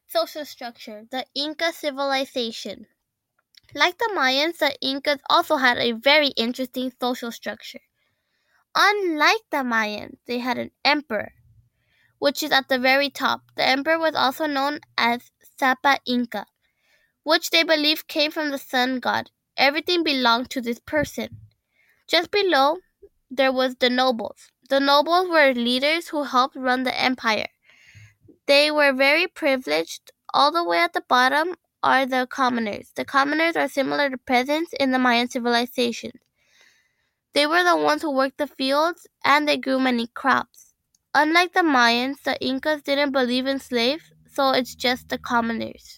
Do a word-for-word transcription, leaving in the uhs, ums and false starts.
Social structure. The Inca civilization. Like the Mayans, the Incas also had a very interesting social structure. Unlike the Mayans, they had an emperor, which is at the very top. The emperor was also known as Sapa Inca, which they believed came from the sun god. Everything belonged to this person. Just below, there was the nobles. The nobles were leaders who helped run the empire. They were very privileged. All the way at the bottom are the commoners. The commoners are similar to peasants in the Mayan civilization. They were the ones who worked the fields and they grew many crops. Unlike the Mayans, the Incas didn't believe in slaves, so it's just the commoners.